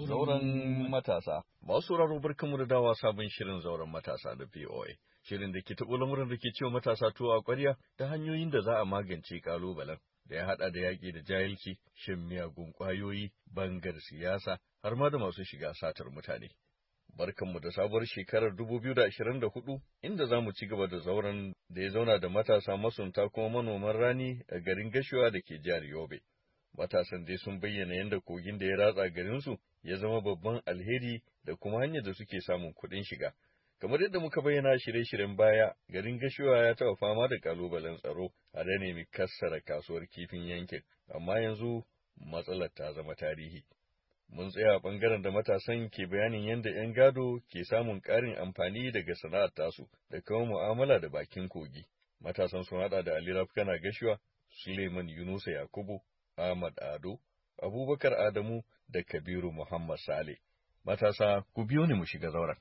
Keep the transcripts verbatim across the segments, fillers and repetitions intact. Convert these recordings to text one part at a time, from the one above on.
Zauren matasa. Masu sauraro barkanmu da dawa sabon shirin zauren matasa da V O A. Shirin da ke taɓo lamuran da ke cewa matasa tuwo a ƙwarya ta hanyoyin da za a magance ƙalubalen. Da ya haɗa da yaƙi da jahilci, shan miyagun ƙwayoyi, bangar siyasa, har ma da masu shiga satar mutane. Barkanmu da sabuwar shekarar dubu biyu da ashirin da hudu, inda za mu ci gaba da zauren da ya zauna da matasa masunta kuma manoman rani a garin Gashuwa da ke jihar Yobe. Matasan dai sun bayyana yadda kogin da ya ratsa garinsu ya zama babban alheri da kuma hanyar da suke samun kuɗin shiga. Kamar yadda muka bayyana shirye-shiryen baya, garin Gashuwa ya taɓa fama da ƙalubalen tsaro a da nemi kassara kasuwar kifin yankin, amma yanzu matsalar ta zama tarihi. Mun tsaya a ɓangaren da matasan ke bayanin yadda ‘yan gado ke samun ƙarin amfani daga sana'ar tasu da kuma mu'amala da bakin kogi. Matasan sun haɗa da Ali Rafkana Gashuwa, Suleiman Yunusa Yakubu, Ahmad Ado, Abubakar Adamu da Kabiru Muhammad Sale. Matasa, ku biyo ni mu shiga zauren.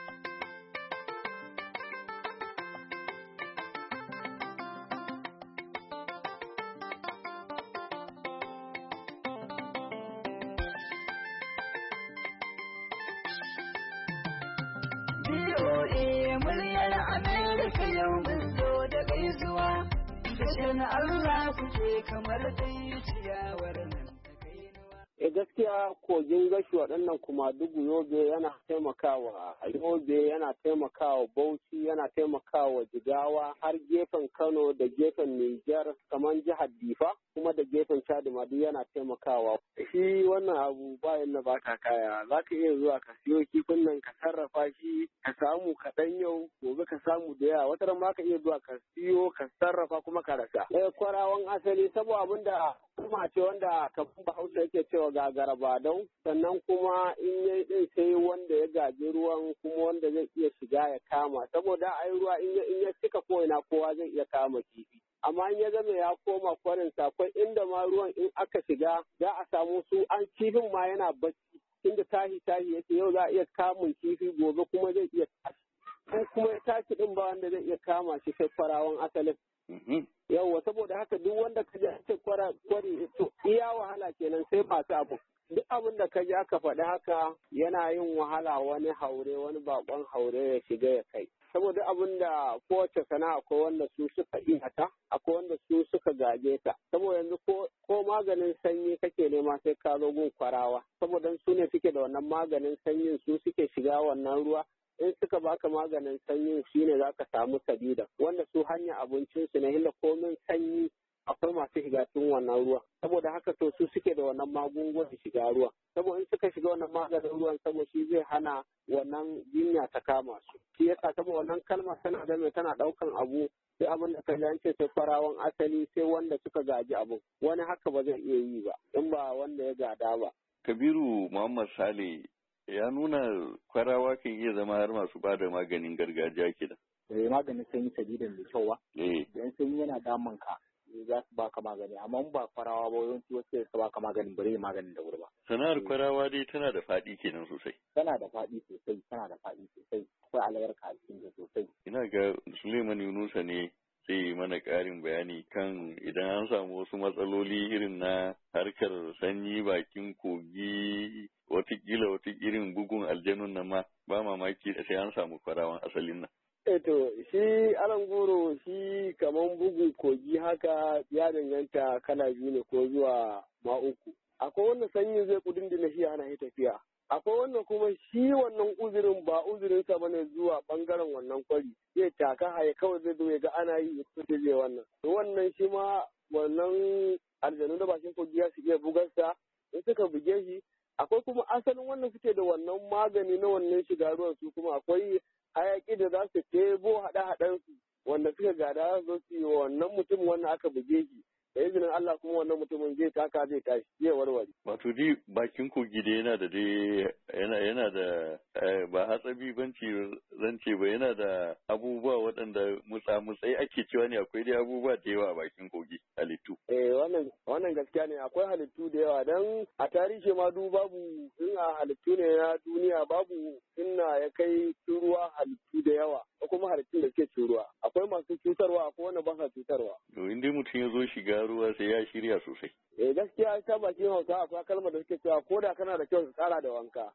B O A muryar Amerika yau mun zo da gaisuwa, kashin Allah kuke kamar dai ciyawar nan ta kainuwa. E gaskiya kogin gashi waɗannan kuma dugu Yobe yana taimakawa Yobe, yana taimakawa Bauchi, yana taimakawa Jigawa har gefen Kano da gefen Nijar kamar jihar Difa kuma da gefen Chad ma duk yana taimakawa. Shi wannan abu bayan na baka kaya, za ka iya zuwa ka siyo kifin nan ka sarrafa shi ka samu kaɗan yau gobe ka samu da yawa, wata ma ka iya zuwa ka siyo ka sarrafa kuma ka rasa. Eh kwarawan asali saboda abin da kuma ce wanda kafin Bahaushe yake cewa gagara badau, sannan kuma in yayi din sai wanda ya gaji ruwan kuma wanda zai iya shiga ya kama, saboda ai ruwa in ya cika ko ina kowa zai iya kama kifi. Amma in ya zama ya koma kwarin akwai inda ma ruwan in aka shiga za a samu su an kifin ma yana bacci, inda tahi tahi yake yau za a iya kamun kifi gobe kuma zai iya tashi. In kuma ya tashi din ba wanda zai iya kama shi sai kwarawan asalin. Yawwa saboda haka duk wanda ka ji ake kwari to iya wahala kenan sai masu abu. Duk abin da ka ji aka faɗi haka yana yin wahala wani haure wani bakon haure ya shiga ya kai. Saboda abin da kowace sana'a akwai wanda su suka iya ta, akwai wanda su suka gaje ta. Saboda yanzu ko, ko maganin sanyi kake nema sai ka zo gun kwarawa. Saboda su ne suke da wannan maganin sanyin su suke shiga wannan ruwa. In suka baka maganin sanyin shi ne za ka samu sabida wanda su hanya abincinsu na hila komin sanyi akwai masu shiga cikin wannan ruwa. Saboda haka to su suke da wannan magungunan shiga ruwa. Saboda in suka shiga wannan maganin ruwan saboda shi zai hana wannan jinya ta kama su. Shi yasa saboda wannan kalmar tana da mai tana ɗaukan abu sai abin da ka ji an ce sai farawan asali sai wanda suka gaji abu. Wani haka ba zai iya yi ba in ba wanda ya gada ba. Kabiru Muhammad Sale ya nuna kwarawa kan iya zama har masu ba da maganin gargajiya kenan. Eh maganin sanyi sabida mai kyau ba. Eh. Idan sanyi yana damun ka za su baka magani amma ba kwarawa ba yawanci wasu sai su baka maganin bare maganin da wuri ba. Sana'ar kwarawa dai tana da faɗi kenan sosai. Tana da faɗi sosai, tana da faɗi sosai. Akwai albarka a cikin ta sosai. Ina ga Suleiman Yunusa ne zai yi mana ƙarin bayani kan idan an samu wasu matsaloli irin na harkar sanyi bakin kogi watakila wata irin bugun aljanun nan ma ba mamaki da sai an samu kwarawan asalin nan. Eto shi alan goro shi kaman bugun kogi haka ya danganta kala biyu ne ko zuwa ma uku. Akwai wanda sanyi zai kudin da shi ana yi tafiya. Akwai wannan kuma shi wannan uzurin ba uzurinsa bane zuwa bangaren wannan kwari. Zai taka haye kawai zai zo ya ga ana yi ya zai wannan. To wannan shi ma wannan aljanu da bakin kogi ya su iya bugarsa in suka buge shi. Akwai kuma asalin wannan suke da wannan magani na wannan shiga ruwan su kuma akwai hayaki da za su tebo haɗe-haɗensu wanda suka gada za su yi wa wannan mutum wannan aka buge shi. Da izinin Allah kuma wannan mutumin zai taka zai tashi zai warware. Wato dai bakin kogi da yana da dai yana yana da ba hatsabi banci zan ce ba yana da abubuwa waɗanda mutsa-mutsai ake cewa ne akwai dai abubuwa da yawa a bakin kogi halittu. Eh wannan wannan gaskiya ne akwai halittu da yawa dan a tarihi ma du babu in a halittu ne na duniya babu inna ya kai ruwa halittu da yawa ko kuma halittun da suke ruwa akwai masu cutarwa akwai wanda ba sa cutarwa. To in dai mutum ya zo shiga ruwa sai ya shirya sosai. Eh gaskiya ta bakin Hausa akwai kalmar da suke cewa ko da kana da kyau ka tsara da wanka.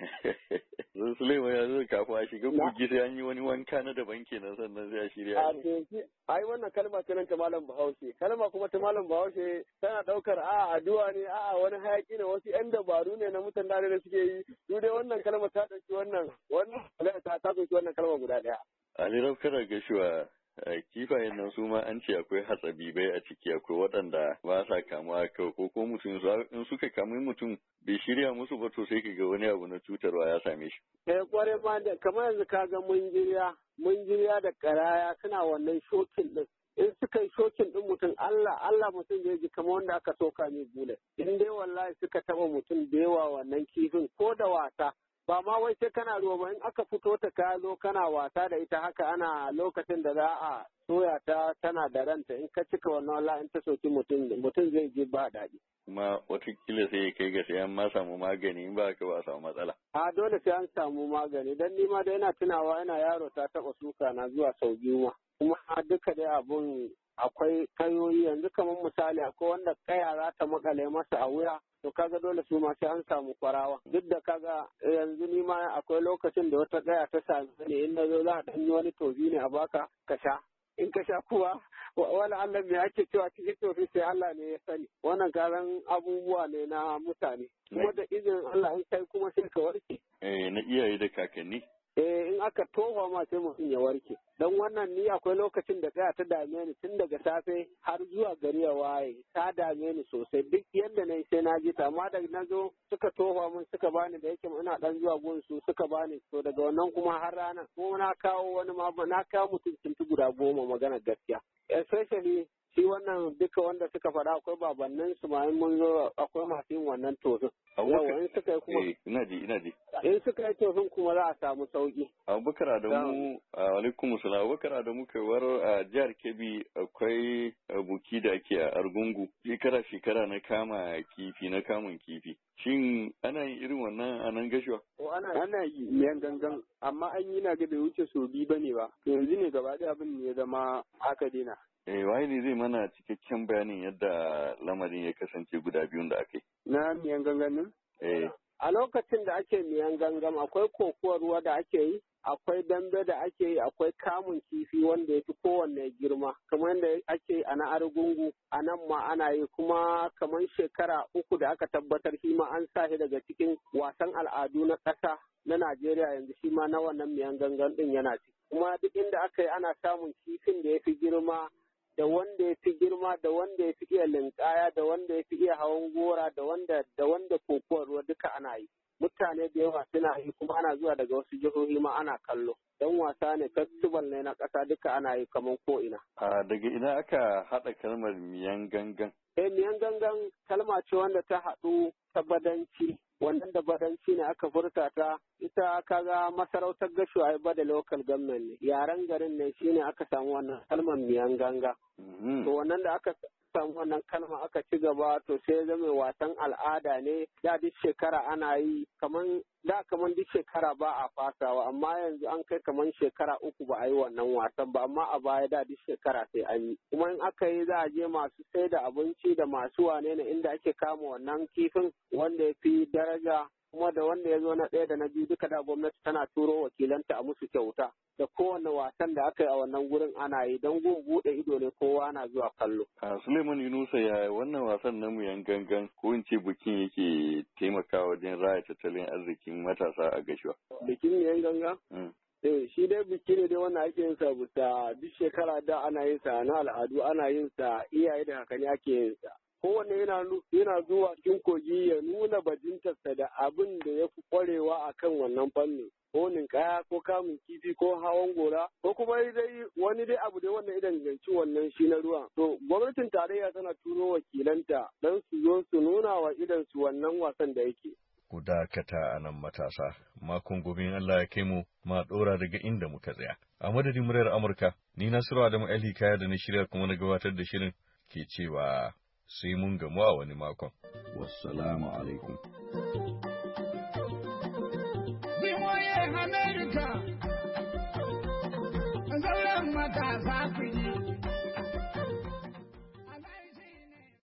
Zan Suleiman ya zo kafin a shiga kogi sai an yi wani wanka na daban kenan sannan sai a shirya. A ce ai wannan kalma ce nan ta malam Bahaushe. Kalma kuma ta malam Bahaushe tana daukar a addu'a ne a wani hayaki ne wasu yan dabaru ne na mutan da suke yi. Su dai wannan kalma ta dauki wannan wannan ta ta dauki wannan kalma guda daya. Ali Rafkara Gashuwa kifayen nan su ma an ce akwai hatsabibai a ciki akwai waɗanda ba sa kamuwa kawai ko ko mutum in suka kamu mutum bai shirya musu ba to sai ga wani abu na cutarwa ya same shi. Eh kware ma da kamar yanzu ka ga munjiriya munjiriya da karaya suna wannan shokin din. In suka yi shokin din mutum Allah Allah mutum zai ji kamar wanda aka soka mai bule. In dai wallahi suka taba mutum da yawa wannan kifin ko da wasa ba ma wai sai kana ruwa ba in aka fito ta ka zo kana wasa da ita haka ana lokacin da za a soya ta tana da ranta in ka cika wannan wallahi in ta soki mutum mutum zai ji ba daɗi. Kuma watakila sai ya kai ga sai an ma samu magani in ba ka ba a samu matsala. A dole sai an samu magani dan ni ma da yana tunawa yana yaro ta taɓa suka na zuwa sau biyu ma kuma duka dai abun akwai kayoyi yanzu kamar misali akwai wanda kaya za ta makale masa a wuya to kaga dole su ma sai an samu kwarawa duk da kaga yanzu ni ma akwai lokacin da wata kaya ta sami ne in na zo za a ɗanyi wani tofi ne a baka ka sha in ka sha kuwa wala Allah me ake cewa cikin tofi sai Allah ne ya sani wannan karan abubuwa ne na mutane kuma da izinin Allah in kai kuma sai ka warke eh na iyaye da kakanni eh in aka tofa ma sai mutum ya warke don wannan ni akwai lokacin da kaya ta dame ni tun daga safe har zuwa gari ya waye ta dame ni sosai duk yadda na yi sai na ji ta amma da na zo suka tofa min suka bani da yake ina dan zuwa gun su suka bani to daga wannan kuma har rana ko na kawo wani ma na kawo mutum tuntu guda goma magana gaskiya especially shi wannan duka wanda suka faɗa akwai babannin su ma mun zo akwai masu yin wannan tofin. Yawa in suka yi kuma ina ji ina ji. In suka yi tofin kuma za a samu sauki. Abubakar Adamu alaikum salam Abubakar Adamu kaiwar a jihar Kebbi akwai buki da ake a Argungu shekara shekara na kama kifi na kamun kifi. Shin ana yin irin wannan a nan Gashuwa? Ana yi miyan gangan amma an yi na ga bai wuce so biyu bane ba. Yanzu ne gaba ɗaya abin ne ya zama aka daina. Eh, waye ne zai mana cikakken bayanin yadda lamarin ya kasance guda biyun da aka yi? Na miyan gangamin? Eh. A lokacin da ake miyan gangam akwai kokowar ruwa da ake yi, akwai dambe da ake yi, akwai kamun kifi wanda ya fi kowanne girma, kamar yadda ake yi a na Argungu, a nan ma ana yi kuma kamar shekara uku da aka tabbatar shi ma an sa shi daga cikin wasan al'adu na ƙasa na Najeriya yanzu shi ma na wannan miyan gangan ɗin yana ciki. Kuma duk inda aka yi ana samun kifin da ya fi girma da wanda ya fi girma da wanda ya fi iya linkaya da wanda ya fi iya hawan gora da wanda da wanda kokowar ruwa duka ana yi mutane da yawa suna yi kuma ana zuwa daga wasu jihohi ma ana kallo dan wasa ne festival ne na ƙasa duka ana yi kamar ko ina a daga ina aka haɗa kalmar miyan gangan eh miyan gangan kalma ce wanda ta haɗu ta badanci wannan da badanci ne aka furta ta ita kaga masarautar gasho ai ba da local government ne yaren garin ne shine aka samu wannan kalmar miyan ganga to wannan da aka samu wannan kalma aka ci gaba to sai zama wasan al'ada ne da duk shekara ana yi kaman da kaman duk shekara ba a fasawa amma yanzu an kai kaman shekara uku ba a yi wannan wasan ba amma a baya da duk shekara sai an yi kuma in aka yi za a je masu sai da abinci da masu wane ne inda ake kama wannan kifin wanda ya fi daraja kuma da wanda ya zo na ɗaya da na biyu duka da gwamnati tana turo wakilanta a musu kyauta da kowane wasan da aka yi a wannan gurin ana yi don gun buɗe ido ne kowa na zuwa kallo. A Suleiman Yunusa ya wannan wasan na mu yan gangan ko in ce bikin yake taimakawa wajen raya tattalin arzikin matasa a Gashuwa. Bikin yan ganga? Eh shi dai biki ne dai wannan ake yin sa bisa duk shekara da ana yin sa na al'adu ana yin sa iyaye da kakanni ake yin sa. Kowanne yana yana zuwa cikin kogi ya nuna bajintarsa da abin da ya fi kwarewa a kan wannan fannin. Ko ninkaya ko kamun kifi ko hawan gora ko kuma dai wani dai abu dai wannan idan ganci wannan shi na ruwa. To gwamnatin tarayya tana turo wakilanta don su zo su nuna wa idan su wannan wasan da yake. Ku dakata a nan matasa, makon gobe Allah ya kai mu ma ɗora daga inda muka tsaya. A madadin muryar Amurka, ni Nasiru Adamu Ali Kaya da na shirya kuma na gabatar da shirin ke cewa sai mun gamu a wani makon. Wassalamu alaikum. America.